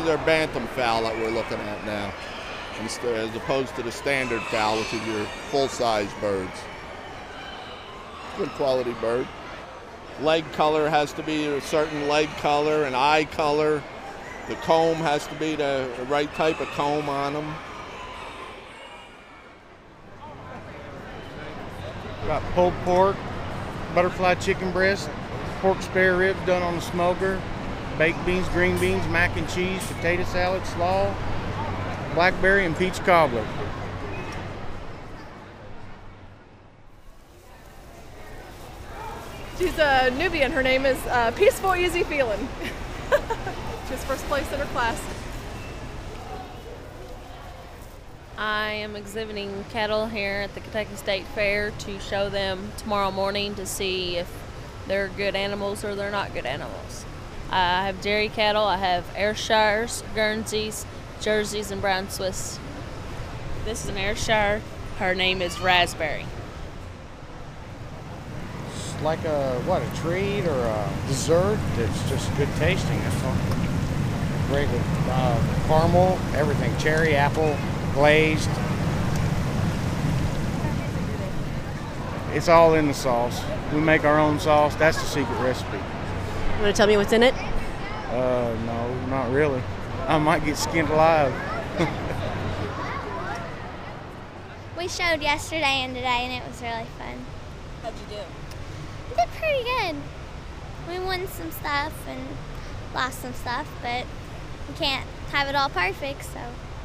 is our bantam fowl that we're looking at now, as opposed to the standard fowl, which is your full-size birds. Good quality bird. Leg color has to be a certain leg color, an eye color. The comb has to be the right type of comb on them. Got pulled pork, butterfly chicken breast, pork spare ribs done on the smoker, baked beans, green beans, mac and cheese, potato salad, slaw, blackberry, and peach cobbler. She's a Nubian. Her name is Peaceful Easy Feeling. She's first place in her class. I am exhibiting cattle here at the Kentucky State Fair to show them tomorrow morning to see if they're good animals or they're not good animals. I have dairy cattle, I have Ayrshires, Guernseys, Jerseys, and Brown Swiss. This is an Ayrshire. Her name is Raspberry. It's like a treat or a dessert. It's just good tasting. That's all. Great with caramel, everything, cherry, apple, glazed. It's all in the sauce. We make our own sauce. That's the secret recipe. You want to tell me what's in it? No, not really. I might get skinned alive. We showed yesterday and today, and it was really fun. How'd you do? We did pretty good. We won some stuff and lost some stuff, but we can't have it all perfect, so